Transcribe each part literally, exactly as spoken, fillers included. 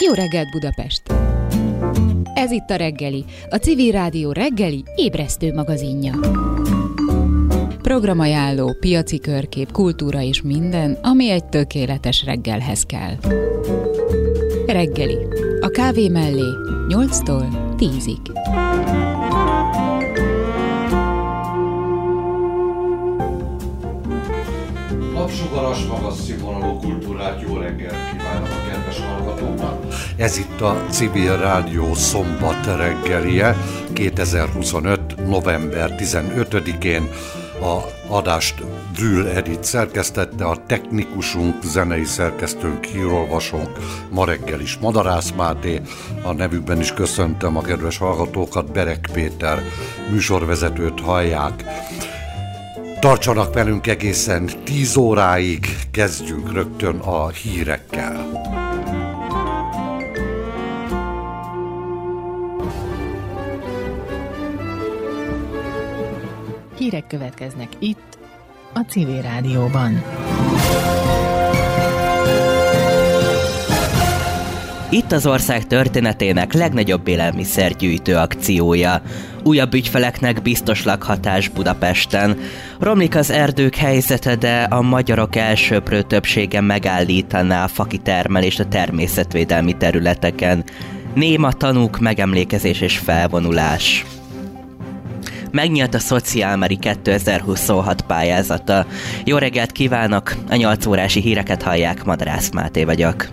Jó reggelt, Budapest! Ez itt a Reggeli, a Civil Rádió reggeli ébresztő magazinja. Programajánló, piaci körkép, kultúra és minden, ami egy tökéletes reggelhez kell. Reggeli, a kávé mellé nyolctól tízig. Napsugaras, magas színvonalú kultúrát, jó reggelt kívánok a kedves hallgatóknak! Ez itt a Civil Rádió szombat reggelie, kétezer-huszonöt. november tizenötödikén. A adást Brühl Edith szerkesztette, a technikusunk, zenei szerkesztőnk, hírolvasónk ma reggel is Madarász Máté, a nevükben is köszöntöm a kedves hallgatókat, Berek Péter műsorvezetőt hallják. Tartsanak velünk egészen tíz óráig, kezdjünk rögtön a hírekkel. Hírek következnek itt, a Civil Rádióban. Itt az ország történetének legnagyobb élelmiszergyűjtő akciója. Újabb ügyfeleknek biztos lakhatás Budapesten. Romlik az erdők helyzete, de a magyarok elsöprő többsége megállítaná a fakitermelést a természetvédelmi területeken. Néma tanúk, megemlékezés és felvonulás. Megnyílt a Szociálmari kétezer-huszonhat pályázata. Jó reggelt kívánok! A nyolc órási híreket hallják, Madarász Máté vagyok.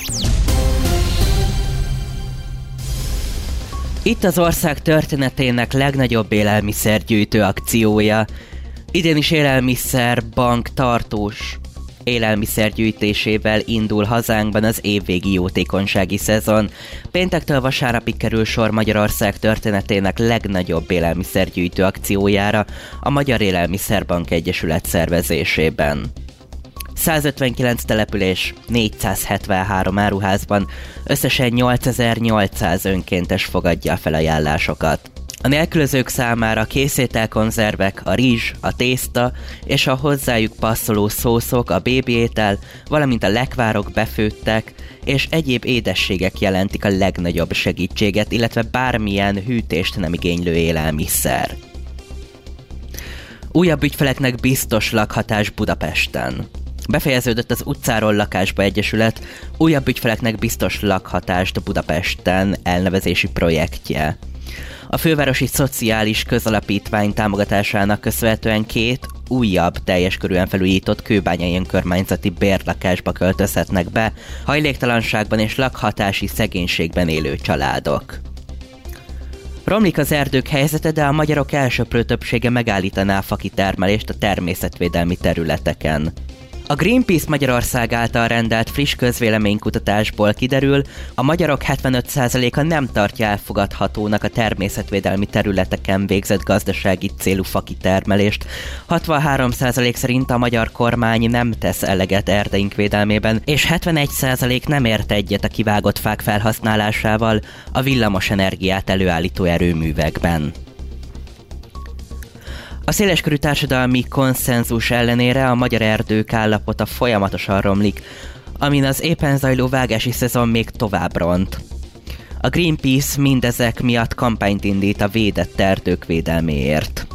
Itt az ország történetének legnagyobb élelmiszergyűjtő akciója. Idén is élelmiszerbank tartós élelmiszergyűjtésével indul hazánkban az évvégi jótékonysági szezon. Péntektől vasárnapig kerül sor Magyarország történetének legnagyobb élelmiszergyűjtő akciójára a Magyar Élelmiszerbank Egyesület szervezésében. százötvenkilenc település, négyszázhetvenhárom áruházban összesen nyolcezer-nyolcszáz önkéntes fogadja a felajánlásokat. A nélkülözők számára készételkonzervek, a rizs, a tészta és a hozzájuk passzoló szószok, a bébiétel, valamint a lekvárok, befőttek és egyéb édességek jelentik a legnagyobb segítséget, illetve bármilyen hűtést nem igénylő élelmiszer. Újabb ügyfeleknek biztos lakhatás Budapesten. Befejeződött az Utcáról Lakásba Egyesület újabb ügyfeleknek biztos lakhatást Budapesten elnevezési projektje. A fővárosi szociális közalapítvány támogatásának köszönhetően két újabb, teljes körűen felújított kőbányai önkormányzati bérlakásba költözhetnek be hajléktalanságban és lakhatási szegénységben élő családok. Romlik az erdők helyzete, de a magyarok elsöprő többsége megállítaná a fakitermelést a természetvédelmi területeken. A Greenpeace Magyarország által rendelt friss közvéleménykutatásból kiderül, a magyarok hetvenöt százaléka nem tartja elfogadhatónak a természetvédelmi területeken végzett gazdasági célú fakitermelést, hatvanhárom százalék szerint a magyar kormány nem tesz eleget erdeink védelmében, és hetvenegy százalék nem ért egyet a kivágott fák felhasználásával a villamos energiát előállító erőművekben. A széleskörű társadalmi konszenzus ellenére a magyar erdők állapota folyamatosan romlik, amin az éppen zajló vágási szezon még tovább ront. A Greenpeace mindezek miatt kampányt indít a védett erdők védelméért.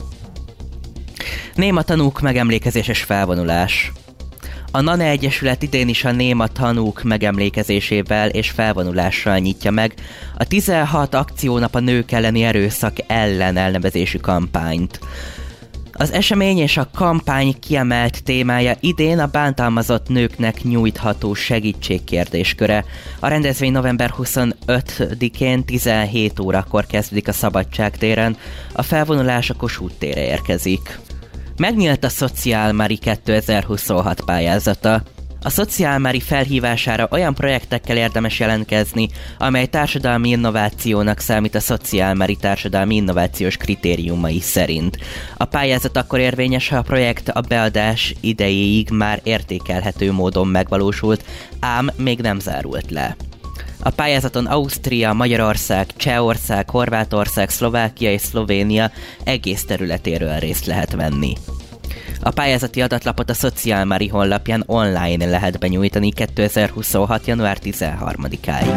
Néma tanúk, megemlékezés és felvonulás. A NANE Egyesület idén is a néma tanúk megemlékezésével és felvonulással nyitja meg a tizenhat akciónap a nők elleni erőszak ellen elnevezésű kampányt. Az esemény és a kampány kiemelt témája idén a bántalmazott nőknek nyújtható segítség kérdésköre. A rendezvény november huszonötödikén tizenhét órakor kezdődik a Szabadságtéren, a felvonulás a Kossuth térre érkezik. Megnyílt a Szociálmari kétezer-huszonhat pályázata. A Szociálmari felhívására olyan projektekkel érdemes jelentkezni, amely társadalmi innovációnak számít a Szociálmari társadalmi innovációs kritériumai szerint. A pályázat akkor érvényes, ha a projekt a beadás idejéig már értékelhető módon megvalósult, ám még nem zárult le. A pályázaton Ausztria, Magyarország, Csehország, Horvátország, Szlovákia és Szlovénia egész területéről részt lehet venni. A pályázati adatlapot a Szociálmári honlapján online lehet benyújtani kétezer-huszonhat. január tizenharmadikáig.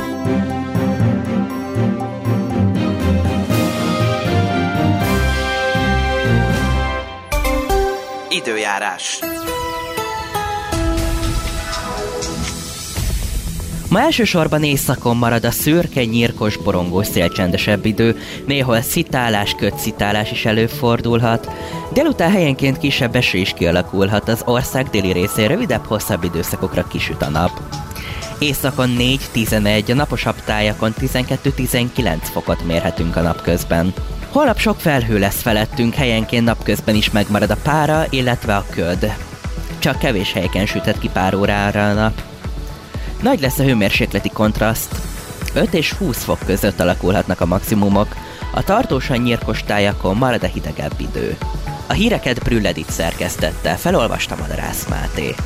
Időjárás. Ma elsősorban északon marad a szürke, nyírkos, borongós szélcsendesebb idő, néhol szitálás, kötszitálás is előfordulhat. Délután helyenként kisebb eső is kialakulhat, az ország déli részén rövidebb, hosszabb időszakokra kisüt a nap. Északon négy-tizenegy, a naposabb tájakon tizenkettő-tizenkilenc fokot mérhetünk a napközben. Holnap sok felhő lesz felettünk, helyenként napközben is megmarad a pára, illetve a köd. Csak kevés helyeken süthet ki pár órára a nap. Nagy lesz a hőmérsékleti kontraszt. öt és húsz fok között alakulhatnak a maximumok, a tartósan nyírkos tájakon marad a hidegebb idő. A híreket Brühl Edith szerkesztette, felolvasta Madarász Máté.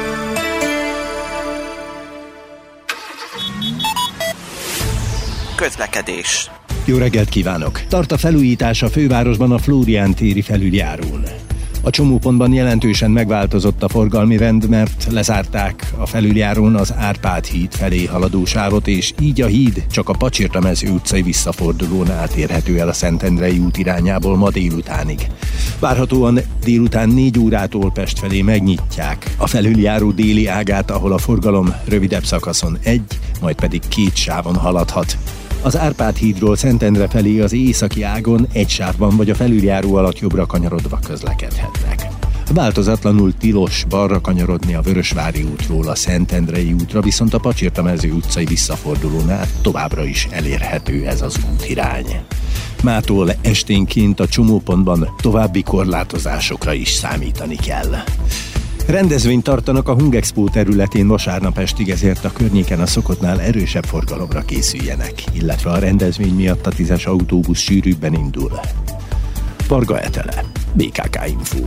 Közlekedés. Jó reggelt kívánok! Tart a felújítás a fővárosban a Flórián téri felüljárón. A csomópontban jelentősen megváltozott a forgalmi rend, mert lezárták a felüljárón az Árpád híd felé haladó sávot, és így a híd csak a Pacsirtamező utcai visszafordulón átérhető el a Szentendrei út irányából ma délutánig. Várhatóan délután négy órától Pest felé megnyitják a felüljáró déli ágát, ahol a forgalom rövidebb szakaszon egy, majd pedig két sávon haladhat. Az Árpád hídról Szentendre felé az északi ágon egy sávban vagy a felüljáró alatt jobbra kanyarodva közlekedhetnek. Változatlanul tilos balra kanyarodni a Vörösvári útról a Szentendrei útra, viszont a Pacsirtamező utcai visszafordulónál továbbra is elérhető ez az útirány. Mától esténként a csomópontban további korlátozásokra is számítani kell. Rendezvényt tartanak a Hungexpo területén vasárnap estig, ezért a környéken a szokottnál erősebb forgalomra készüljenek, illetve a rendezvény miatt a tízes autóbusz sűrűbben indul. Varga Etele, bé ká ká Info.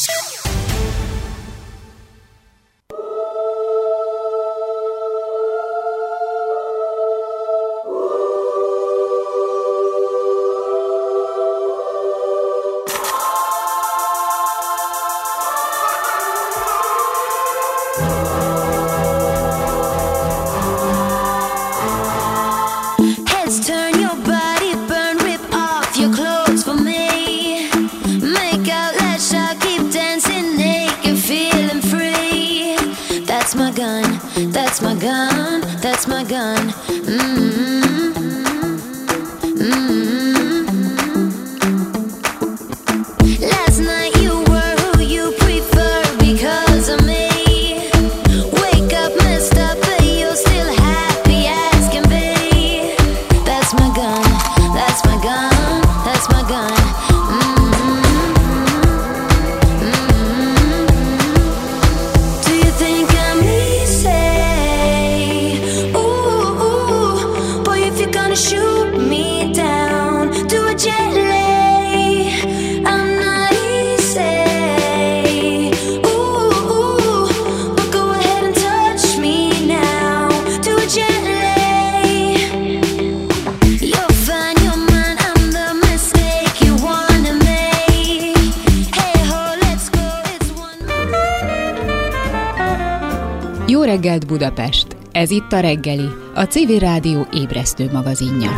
Jó reggelt Budapest! Ez itt a Reggeli, a Civil Rádió ébresztő magazinja.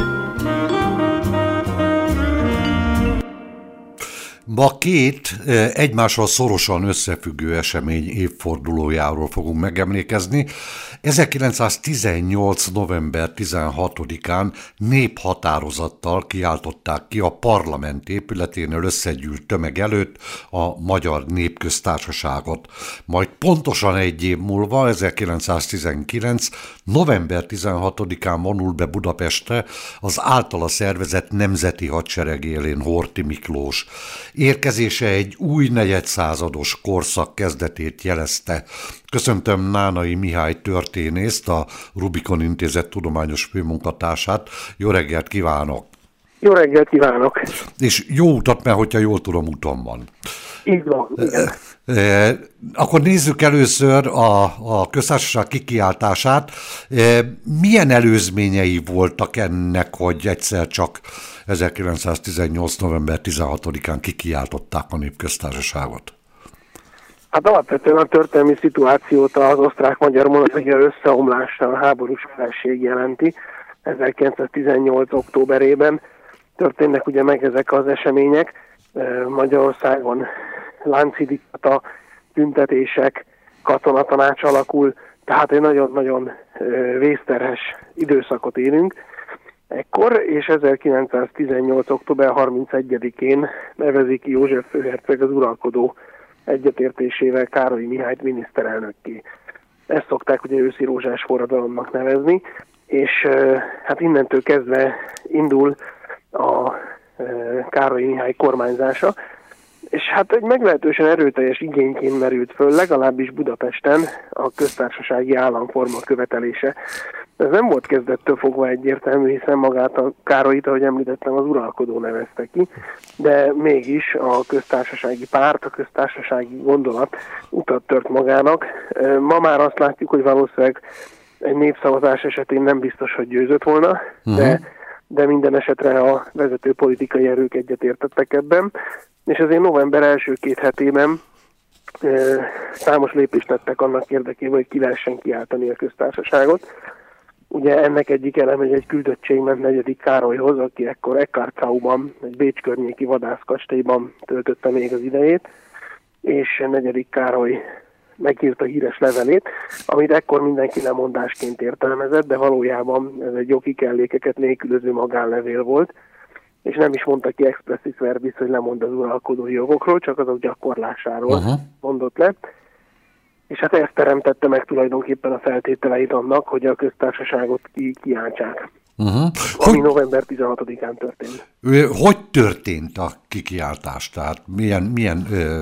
Ma két egymással szorosan összefüggő esemény évfordulójáról fogunk megemlékezni. ezerkilencszáztizennyolc. november tizenhatodikán néphatározattal kiáltották ki a parlament épületénél összegyűlt tömeg előtt a Magyar Népköztársaságot. Majd pontosan egy év múlva, ezerkilencszáztizenkilenc. november tizenhatodikán vonul be Budapestre az általa szervezett Nemzeti Hadsereg élén Horthy Miklós. Érkezése egy új negyedszázados korszak kezdetét jelezte. Köszöntöm Nánai Mihály történészt, a Rubikon Intézet tudományos főmunkatársát. Jó reggelt kívánok! Jó reggelt kívánok! És jó utat, mert hogyha jól tudom, úton van. Így van, igen. E, akkor nézzük először a, a köztársaság kikiáltását. E, milyen előzményei voltak ennek, hogy egyszer csak ezerkilencszáztizennyolc. november tizenhatodikán kikiáltották a népköztársaságot? Hát alapvetően a történelmi szituációt az osztrák-magyar monarchia összeomlása, a háborús feleség jelenti. ezerkilencszáztizennyolc. októberében történnek ugye meg ezek az események. Magyarországon láncidikata, tüntetések, katonatanács alakul, tehát egy nagyon-nagyon vészterhes időszakot élünk ekkor, és ezerkilencszáztizennyolc. október harmincegyedikén nevezi ki József főherceg az uralkodó egyetértésével Károly Mihályt miniszterelnökké. Ezt szokták ugye őszi rózsás forradalomnak nevezni, és hát innentől kezdve indul a Károly Mihály kormányzása, és hát egy meglehetősen erőteljes igényként merült föl, legalábbis Budapesten a köztársasági államforma követelése. Ez nem volt kezdettől fogva egyértelmű, hiszen magát a Károlyt, ahogy említettem, az uralkodó nevezte ki, de mégis a köztársasági párt, a köztársasági gondolat utat tört magának. Ma már azt látjuk, hogy valószínűleg egy népszavazás esetén nem biztos, hogy győzött volna, uh-huh. de, de minden esetre a vezető politikai erők egyetértettek ebben, és azért november első két hetében e, számos lépést tettek annak érdekében, hogy ki lehessen kiáltani a köztársaságot. Ugye ennek egyik eleme, hogy egy küldöttség ment negyedik Károlyhoz, aki ekkor Eckartsauban, egy Bécs környéki vadászkastélyban töltötte még az idejét, és negyedik Károly megírta híres levelét, amit ekkor mindenki lemondásként értelmezett, de valójában ez egy jogi kellékeket nélkülöző magánlevél volt, és nem is mondta ki expressis verbis, hogy lemond az uralkodói jogokról, csak azok gyakorlásáról uh-huh. mondott le. És hát ezt teremtette meg tulajdonképpen a feltételeit annak, hogy a köztársaságot ki kiáltsák. Uh-huh. Ami hogy, november tizenhatodikán történt. Hogy történt a kikiáltás? Tehát milyen, milyen ö,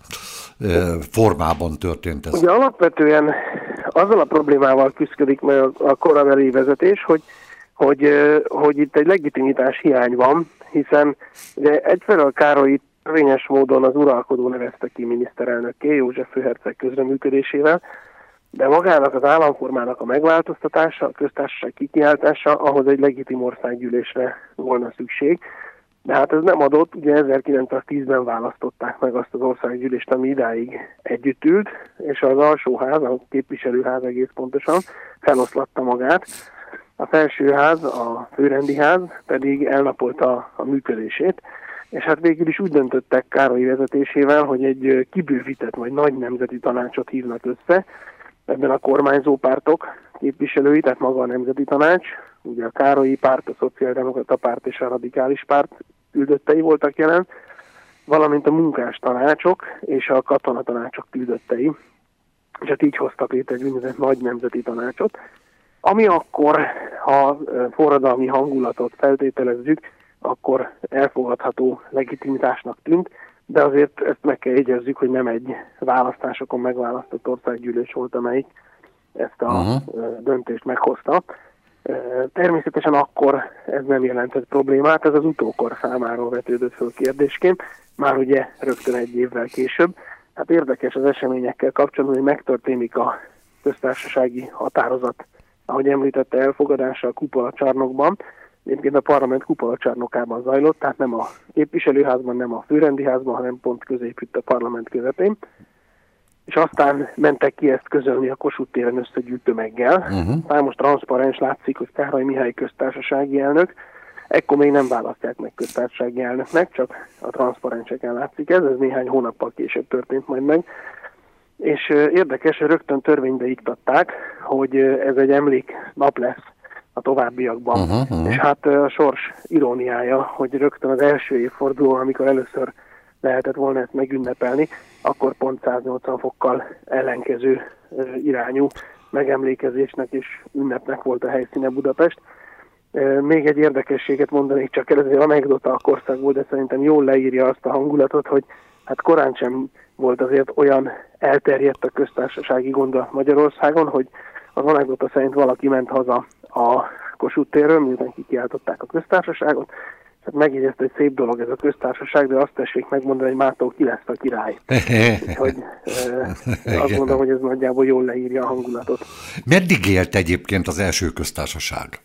ö, formában történt ez? Ugye alapvetően azzal a problémával küszködik meg a korabeli vezetés, hogy Hogy, hogy itt egy legitimitás hiány van, hiszen ugye egyfelől Károly törvényes módon az uralkodó nevezte ki miniszterelnökké, József főherceg közreműködésével, de magának az államformának a megváltoztatása, a köztársaság kikiáltása, ahhoz egy legitim országgyűlésre volna szükség. De hát ez nem adott, ugye ezerkilencszáztízben választották meg azt az országgyűlést, ami idáig együtt ült, és az alsóház, a képviselőház egész pontosan feloszlatta magát. A felsőház, a főrendi ház pedig elnapolta a működését, és hát végül is úgy döntöttek Károly vezetésével, hogy egy kibővített vagy nagy nemzeti tanácsot hívnak össze, ebben a kormányzó pártok képviselői, tehát maga a nemzeti tanács, ugye a Károlyi párt, a szociáldemokrata párt és a radikális párt küldöttei voltak jelen, valamint a munkás tanácsok és a katonatanácsok küldöttei, és hát így hoztak létre egy úgynevezett nagy nemzeti tanácsot, ami akkor, ha forradalmi hangulatot feltételezzük, akkor elfogadható legitimitásnak tűnt, de azért ezt meg kell jegyezzük, hogy nem egy választásokon megválasztott országgyűlés volt, amelyik ezt a uh-huh. döntést meghozta. Természetesen akkor ez nem jelentett problémát, ez az utókor számára vetődött föl kérdésként, már ugye rögtön egy évvel később. Hát érdekes az eseményekkel kapcsolatban, hogy megtörténik a köztársasági határozat, ahogy említette, elfogadása a kupolacsarnokban. Egyébként a parlament kupolacsarnokában zajlott, tehát nem a képviselőházban, nem a főrendi házban, hanem pont középütt a parlament közepén. És aztán mentek ki ezt közölni a Kossuth téren összegyűlt tömeggel. Uh-huh. Számos transzparens látszik, hogy Károly Mihály köztársasági elnök. Ekkor még nem választják meg köztársasági elnöknek, csak a transzparenseken látszik ez, ez néhány hónappal később történt majd meg. És érdekes, hogy rögtön törvénybe iktatták, hogy ez egy emléknap lesz a továbbiakban. Uh-huh, uh-huh. És hát a sors iróniája, hogy rögtön az első évforduló, amikor először lehetett volna ezt megünnepelni, akkor pont száznyolcvan fokkal ellenkező irányú megemlékezésnek és ünnepnek volt a helyszíne Budapest. Még egy érdekességet mondanék, csak ez egy anekdota a korszakból, de szerintem jól leírja azt a hangulatot, hogy hát korán sem volt azért olyan elterjedt a köztársasági gondolat Magyarországon, hogy az anekdota szerint valaki ment haza a Kossuth térről, miután kikiáltották a köztársaságot, tehát megjegyezte, hogy szép dolog ez a köztársaság, de azt tessék megmondani, hogy mától ki lesz a király. Úgyhogy e, azt mondom, hogy ez nagyjából jól leírja a hangulatot. Meddig élt egyébként az első köztársaság?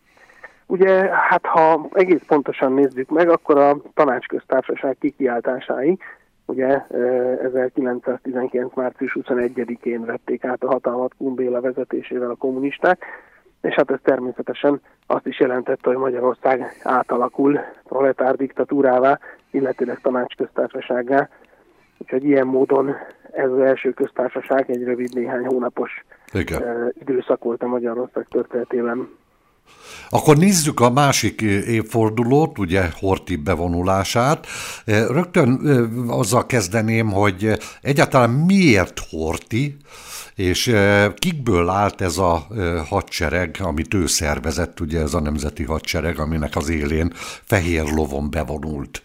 Ugye, hát ha egész pontosan nézzük meg, akkor a tanácsköztársaság kikiáltásáig, ugye ezerkilencszáztizenkilenc. március huszonegyedikén vették át a hatalmat Kun Béla vezetésével a kommunisták, és hát ez természetesen azt is jelentette, hogy Magyarország átalakul proletár diktatúrává, illetőleg tanácsköztársasággá. Úgyhogy ilyen módon ez az első köztársaság egy rövid, néhány hónapos Igen. időszak volt a Magyarország történetében. Akkor nézzük a másik évfordulót, ugye Horthy bevonulását. Rögtön azzal kezdeném, hogy egyáltalán miért Horthy, és kikből állt ez a hadsereg, amit ő szervezett, ugye ez a nemzeti hadsereg, aminek az élén fehér lovon bevonult.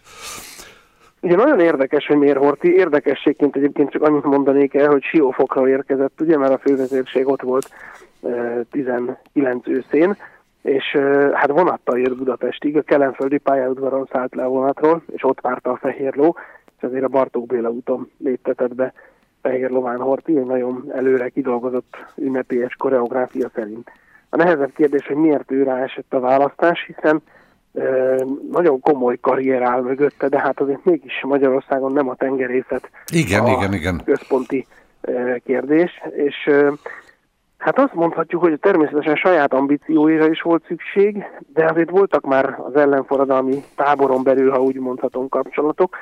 Ugye nagyon érdekes, hogy miért Horthy. Érdekességként egyébként csak annyit mondanék el, hogy Siófokról érkezett, ugye, mert a fővezérség ott volt tizenkilenc őszén, és hát vonattal jött Budapestig, a Kelenföldi pályaudvaron szállt le a vonatról, és ott várta a fehér ló, és azért a Bartók Béla úton léptetett be fehér lován Horthy, egy nagyon előre kidolgozott ünnepélyes koreográfia szerint. A nehezebb kérdés, hogy miért ő rá esett a választás, hiszen nagyon komoly karrier áll mögötte, de hát azért mégis Magyarországon nem a tengerészet igen, a igen, igen. központi kérdés, és hát azt mondhatjuk, hogy természetesen saját ambícióira is volt szükség, de azért voltak már az ellenforradalmi táboron belül, ha úgy mondhatom, kapcsolatok.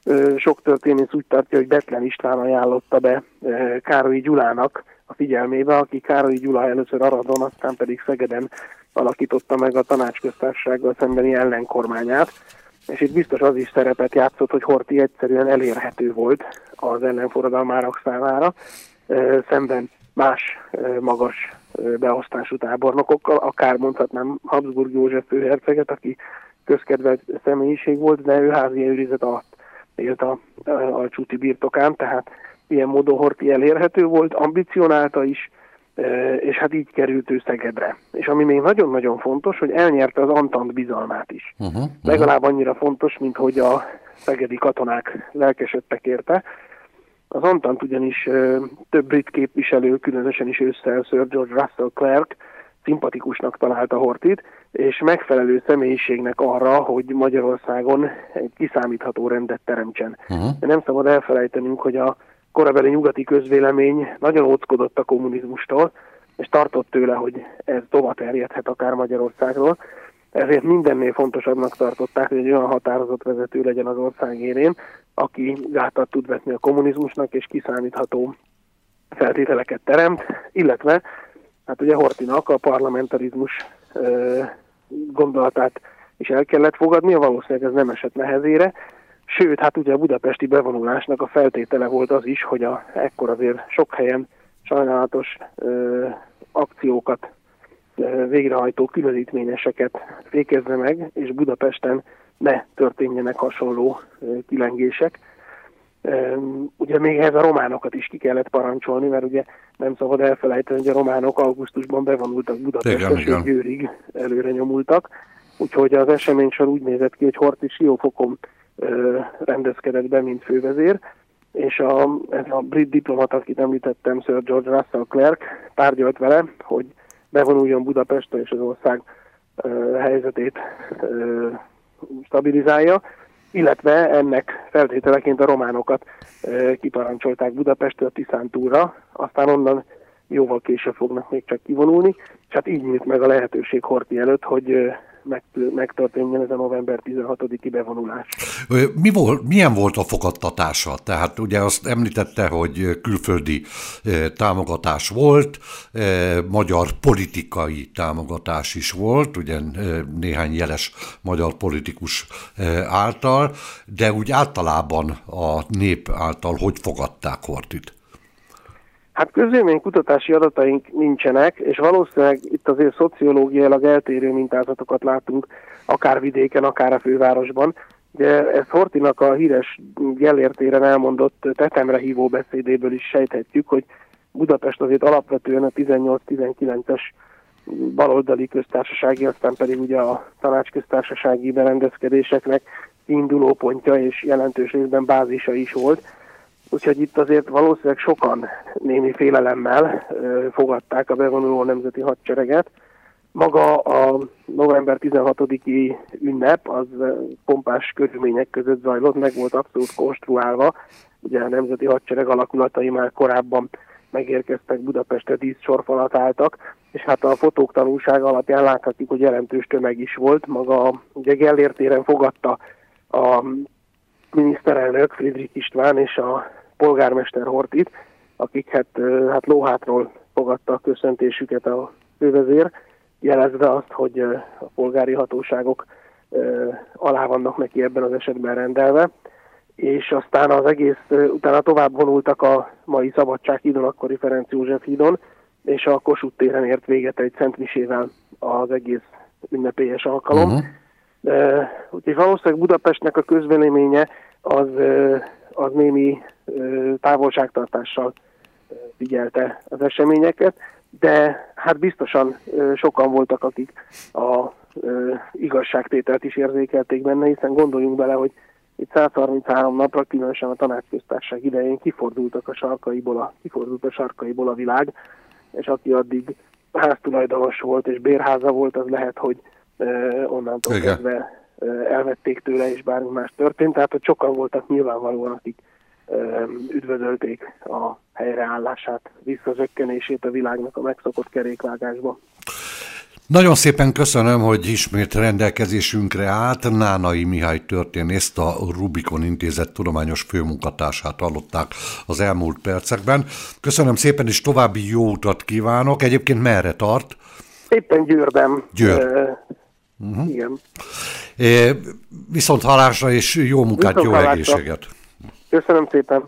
Sok történész úgy tartja, hogy Bethlen István ajánlotta be Károlyi Gyulának a figyelmébe, aki Károlyi Gyula először Aradon, aztán pedig Szegeden alakította meg a tanácsköztársasággal szembeni ellenkormányát, és itt biztos az is szerepet játszott, hogy Horthy egyszerűen elérhető volt az ellenforradalmárok számára, szemben más magas beosztású tábornokokkal, akár mondhatnám Habsburg József főherceget, aki közkedvelt személyiség volt, de ő házi őrizet alatt élt a, a, a Csuti birtokán, tehát ilyen módon Horthy elérhető volt, ambicionálta is, és hát így került ő Szegedre. És ami még nagyon-nagyon fontos, hogy elnyerte az Antant bizalmát is. Uh-huh, uh-huh. Legalább annyira fontos, mint hogy a szegedi katonák lelkesedtek érte. Az Antant ugyanis több brit képviselő, különösen is ősszel Sir George Russell Clark szimpatikusnak találta Horthyt, és megfelelő személyiségnek arra, hogy Magyarországon egy kiszámítható rendet teremtsen. Uh-huh. De nem szabad elfelejtenünk, hogy a korabeli nyugati közvélemény nagyon óckodott a kommunizmustól, és tartott tőle, hogy ez tovább terjedhet akár Magyarországról. Ezért mindennél fontosabbnak tartották, hogy egy olyan határozott vezető legyen az ország élén, aki gátat tud vetni a kommunizmusnak, és kiszámítható feltételeket teremt, illetve hát ugye Horthynak a parlamentarizmus ö, gondolatát is el kellett fogadnia, valószínűleg ez nem esett nehezére, sőt, hát ugye a budapesti bevonulásnak a feltétele volt az is, hogy a, ekkor azért sok helyen sajnálatos ö, akciókat, ö, végrehajtó különítményeseket fékezze meg, és Budapesten ne történjenek hasonló ö, kilengések. Ö, ugye még ehhez a románokat is ki kellett parancsolni, mert ugye nem szabad elfelejteni, hogy a románok augusztusban bevonultak Budapestre, és Győrig előre nyomultak. Úgyhogy az eseménysor úgy nézett ki, hogy Horthy Siófokon ö, rendezkedett be, mint fővezér, és a, ez a brit diplomata, akit említettem, Sir George Russell Clark tárgyalt vele, hogy bevonuljon Budapestre, és az ország ö, helyzetét ö, stabilizálja, illetve ennek feltételeként a románokat ö, kiparancsolták Budapestre a Tiszántúlra, aztán onnan jóval később fognak még csak kivonulni, és hát így nyílt meg a lehetőség Horthy előtt, hogy ö, megtörténjen ez a november tizenhatodiki bevonulás. Mi volt, milyen volt a fogadtatása? Tehát ugye azt említette, hogy külföldi támogatás volt, magyar politikai támogatás is volt, ugye néhány jeles magyar politikus által, de úgy általában a nép által hogy fogadták Horthyt? Hát közvéleménykutatási adataink nincsenek, és valószínűleg itt azért szociológiailag eltérő mintázatokat látunk, akár vidéken, akár a fővárosban. De ezt Horthynak a híres Gellért téren elmondott tetemre hívó beszédéből is sejthetjük, hogy Budapest azért alapvetően a tizennyolc-tizenkilences baloldali köztársasági, aztán pedig ugye a tanácsköztársasági berendezkedéseknek kiinduló pontja és jelentős részben bázisa is volt. Úgyhogy itt azért valószínűleg sokan némi félelemmel ö, fogadták a bevonuló nemzeti hadsereget, Maga a november tizenhatodiki ünnep az pompás körülmények között zajlott, meg volt abszolút konstruálva. Ugye a Nemzeti Hadsereg alakulatai már korábban megérkeztek Budapestre, díszsorfalat álltak, és hát a fotók tanúsága alapján láthatjuk, hogy jelentős tömeg is volt. Maga ugye Gellért téren fogadta a miniszterelnök Friedrich István és a polgármester Horthyt, akik hát, hát lóhátról fogadta a köszöntésüket a fővezér, jelezve azt, hogy a polgári hatóságok alá vannak neki ebben az esetben rendelve, és aztán az egész, utána tovább vonultak a mai Szabadsághídon, akkori Ferenc József hídon, és a Kossuth téren ért véget egy szentmisével az egész ünnepélyes alkalom. Uh-huh. Úgyhogy valószínűleg Budapestnek a közvéleménye az, az némi távolságtartással figyelte az eseményeket, de hát biztosan sokan voltak, akik a igazságtételt is érzékelték benne, hiszen gondoljunk bele, hogy itt száz harminchárom napra, különösen a Tanácsköztársaság idején kifordultak a sarkaiból a, kifordult a sarkaiból a világ, és aki addig háztulajdonos volt és bérháza volt, az lehet, hogy uh, onnantól Igen. kezdve uh, elvették tőle, és bármi más történt. Tehát, hogy sokan voltak nyilvánvalóan, akik uh, üdvözölték a helyreállását, visszazökkenését a világnak a megszokott kerékvágásba. Nagyon szépen köszönöm, hogy ismét rendelkezésünkre állt. Nánai Mihály történészt, a Rubikon Intézet tudományos főmunkatársát hallották az elmúlt percekben. Köszönöm szépen, és további jó utat kívánok. Egyébként merre tart? Éppen Győrben. Győr. E, uh-huh. Igen. É, viszont hallásra, és jó munkát, viszont jó hallásra. Egészséget. Köszönöm szépen.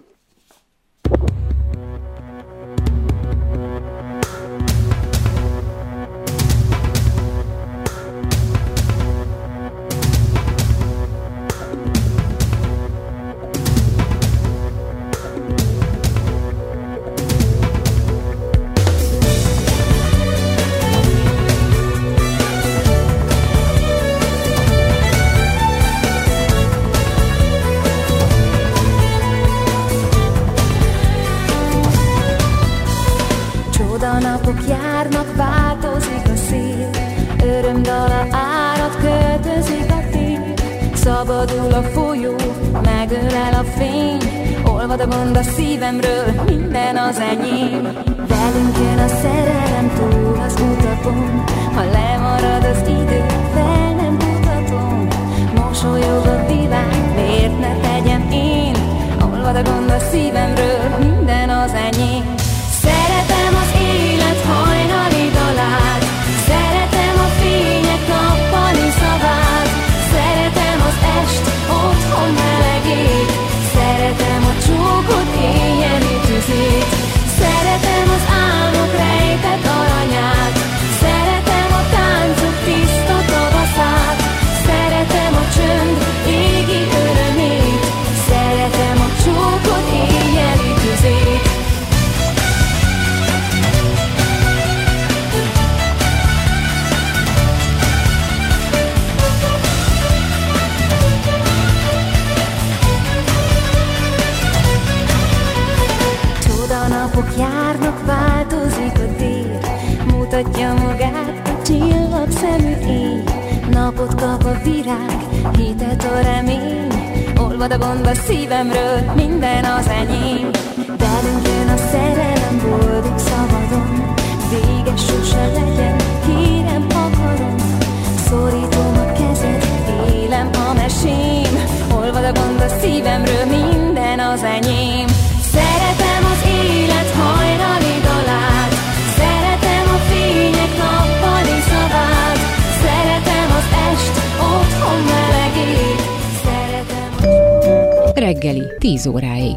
Szabadul a folyó, megölel a fény, olvad a gond a szívemről, minden az enyém. Velünk jön a szerelem túl az utakon, ha lemarad az idő, fel nem mutatom. Mosolyog a világ, miért ne tegyem én, olvad a gond a szívemről, minden az enyém. Szeretem az élet hajnali dalát, szeretem a fények nappali szavát, szeretem az est, otthon melegét, szeretem a csókot éjjeli tüzét, szeretem az álmok rejtett aranyát, szeretem a táncok tiszta tavaszát, szeretem a csönd égi örömét, szeretem a csókot éjjeli tüzét. Napok járnak, változik a tér, mutatja magát a csillagszemű éj. Napot kap a virág, hitet a remény, olvad a gond a szívemről, minden az enyém. Velünk jön a szerelem, boldog szabadon, véges sose legyen, kérem akarom. Szorítom a kezed, élem a mesém, olvad a gond a szívemről, minden az enyém. Szeretem az élet hajnali dalát, szeretem a fények nappali szavát, szeretem az est, otthon melegét, szeretem a... Reggeli, tíz óráig.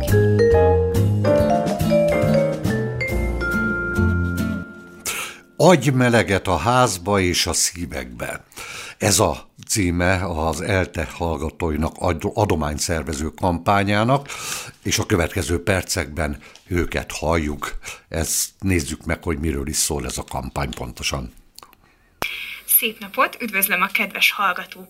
Adj meleget a házba és a szívekbe. Ez a címe az ELTE hallgatóinak adományszervező kampányának, és a következő percekben őket halljuk. Ezt nézzük meg, hogy miről is szól ez a kampány pontosan. Szép napot, üdvözlöm a kedves hallgatókat!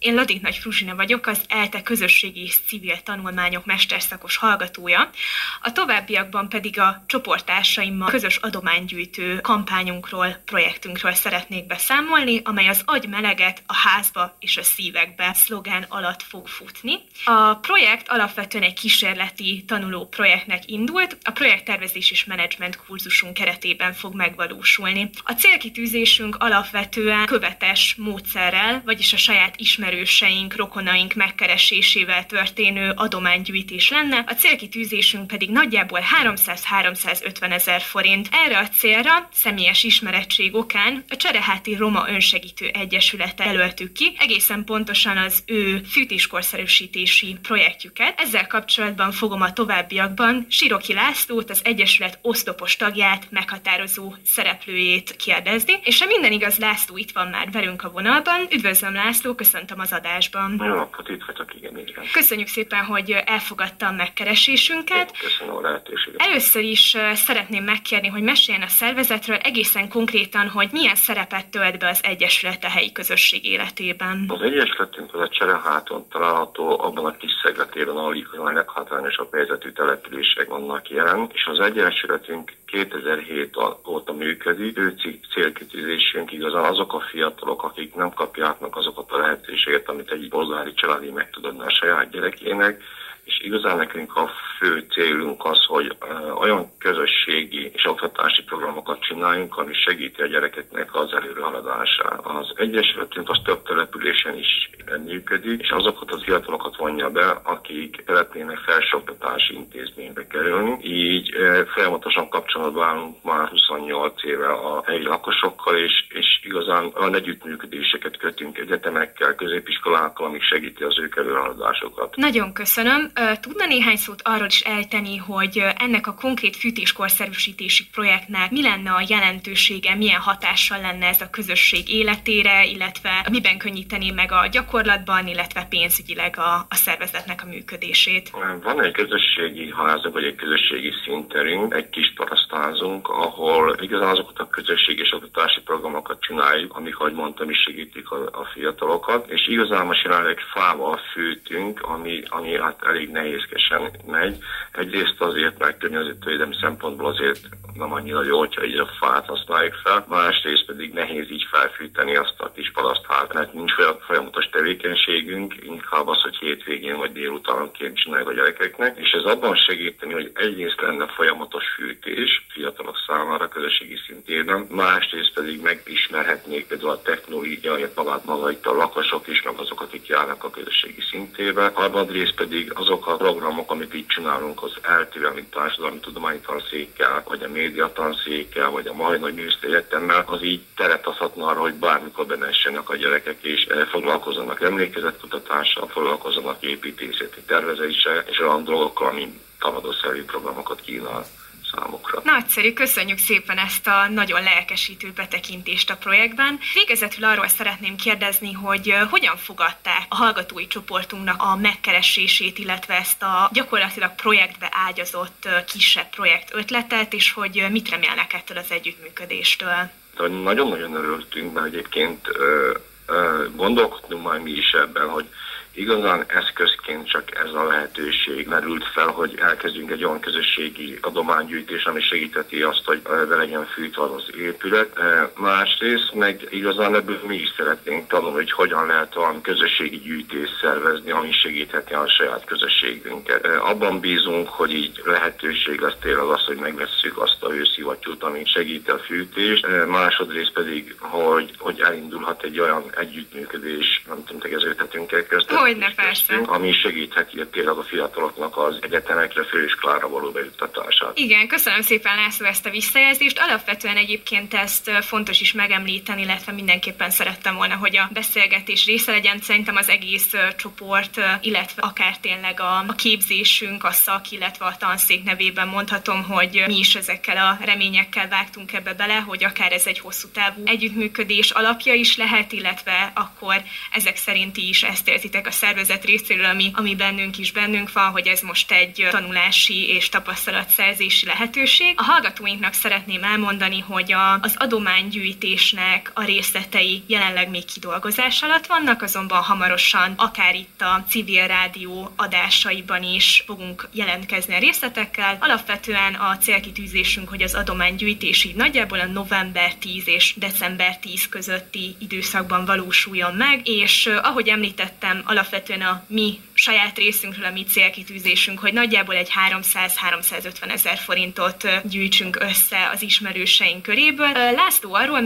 Én Ladik Nagy Fruzsina vagyok, az ELTE közösségi és civil tanulmányok mesterszakos hallgatója. A továbbiakban pedig a csoporttársaimmal közös adománygyűjtő kampányunkról, projektünkről szeretnék beszámolni, amely az Adj meleget a házba és a szívekbe szlogán alatt fog futni. A projekt alapvetően egy kísérleti tanuló projektnek indult, a projekttervezés és menedzsment kurzusunk keretében fog megvalósulni. A célkitűzésünk alapvetően követes módszerrel, vagyis a saját ismerőseink, rokonaink megkeresésével történő adománygyűjtés lenne, a célkitűzésünk pedig nagyjából háromszáz-háromszázötven ezer forint. Erre a célra személyes ismerettség okán a Csereháti Roma Önsegítő Egyesületet jelöltük ki, egészen pontosan az ő fűtéskorszerűsítési projektjüket. Ezzel kapcsolatban fogom a továbbiakban Siroki Lászlót, az Egyesület oszlopos tagját, meghatározó szereplőjét kérdezni, és ha minden igaz, László itt van már velünk a vonalban. Üdvözlöm, László, köszöntöm az adásban. Jó napot, itt vagyok, igen, igen. Köszönjük szépen, hogy elfogadta a megkeresésünket. Köszönöm a lehetőséget. Először is szeretném megkérni, hogy meséljen a szervezetről, egészen konkrétan, hogy milyen szerepet tölt be az Egyesület a helyi közösség életében. Az Egyesületünk az a Csereháton található, abban a kis szegletében, ahol a leghátrányosabb helyzetű települések vannak jelen, és az Egyesületünk kétezer-hét óta működik. Ő célkitűzésünk igazán azok a fiatalok, akik nem kapják meg azokat a lehetőséget, amit egy polgári családi meg tud adni a saját gyerekének, és igazán nekünk a fő célunk az, hogy olyan közösségi és oktatási programokat csináljunk, ami segíti a gyerekeknek az előrehaladását. Az Egyesületünk az több településen is működik, és azokat az fiatalokat vonja be, akik szeretnének felsőoktatási intézménybe kerülni. Így folyamatosan kapcsolatban állunk már huszonnyolc éve a helyi lakosokkal, és, és igazán olyan együttműködéseket kötünk egyetemekkel, középiskolákkal, amik segíti az ők előrehaladásokat. Nagyon köszönöm. Tudna néhány szót arról is ejteni, hogy ennek a konkrét fűtéskorszerűsítési projektnek mi lenne a jelentősége, milyen hatással lenne ez a közösség életére, illetve miben könnyítené meg a gyakorlatban, illetve pénzügyileg a, a szervezetnek a működését? Van egy közösségi házunk, vagy egy közösségi színterünk, egy kis parasztházunk, ahol igazán azokat a közösségi és oktatási programokat csináljuk, amik, ahogy mondtam, is segítik a, a fiatalokat, és igazán most jelenleg fával fűtünk, ami, ami hát elég nehézkesen megy. Egyrészt azért, mert környezetvédelmi szempontból azért nem annyira jó, hogyha így a fát használjuk fel, másrészt pedig nehéz így felfűteni azt a kis parasztházat, mert nincs folyamatos tevékenységünk, inkább az, hogy hétvégén vagy délutánonként csináljuk a gyerekeknek, és ez abban segíteni, hogy egyrészt lenne folyamatos fűtés fiatalok számára közösségi szintében, másrészt pedig megismerhetnék például a technológiáját magát maga itt a lakosok is, meg azok, akik járnak a közösségi szintébe. Harmadrészt pedig azok a programok, amit itt csinálunk az ELTE-vel, mint társadalmi tudományi tanszékkel, vagy a média tanszékkel, vagy a Majnai Művészeti Egyetemmel, az így teret adhatna arra, hogy bármikor benessenek a gyerekek, és foglalkozzanak emlékezetkutatással, foglalkozzanak építészeti tervezéssel, és olyan dolgokkal, mint tanadószerű programokat kínál számukra. Nagyszerű, köszönjük szépen ezt a nagyon lelkesítő betekintést a projektben. Végezetül arról szeretném kérdezni, hogy hogyan fogadták a hallgatói csoportunknak a megkeresését, illetve ezt a gyakorlatilag projektbe ágyazott kisebb projekt ötletet, és hogy mit remélnek ettől az együttműködéstől. Nagyon-nagyon örültünk, mert egyébként gondolkodtunk majd mi is ebben, hogy igazán eszközként csak ez a lehetőség merült fel, hogy elkezdjünk egy olyan közösségi adománygyűjtés, ami segítheti azt, hogy be legyen fűtve az épület. Másrészt meg igazán ebből mi is szeretnénk tanulni, hogy hogyan lehet olyan közösségi gyűjtést szervezni, ami segítheti a saját közösségünket. Abban bízunk, hogy így lehetőség lesz tényleg az, hogy megvesszük azt a hőszivattyút, ami segíti a fűtést. Másodrészt pedig, hogy, hogy elindulhat egy olyan együttműködés, nem tudom, tegeződhetünk el köztem. Hogyne, persze. Ami segítheti tényleg a fiataloknak az egyetemekre, főiskolára való bejuttatását. Igen, köszönöm szépen, László, ezt a visszajelzést. Alapvetően egyébként ezt fontos is megemlíteni, illetve mindenképpen szerettem volna, hogy a beszélgetés része legyen. Szerintem az egész csoport, illetve akár tényleg a, a képzésünk, a szak, illetve a tanszék nevében mondhatom, hogy mi is ezekkel a reményekkel vágtunk ebbe bele, hogy akár ez egy hosszú távú együttműködés alapja is lehet, illetve akkor ezek szerint is ezt érzitek a szervezet részéről, ami, ami bennünk is bennünk van, hogy ez most egy tanulási és tapasztalatszerzési lehetőség. A hallgatóinknak szeretném elmondani, hogy a, az adománygyűjtésnek a részletei jelenleg még kidolgozás alatt vannak, azonban hamarosan akár itt a Civil Rádió adásaiban is fogunk jelentkezni a részletekkel. Alapvetően a célkitűzésünk, hogy az adománygyűjtés így nagyjából a november tíz és december tíz közötti időszakban valósuljon meg, és ahogy említettem, alapvetően a mi saját részünkről a mi célkitűzésünk, hogy nagyjából egy háromszáz-háromszázötven ezer forintot gyűjtsünk össze az ismerőseink köréből. László arról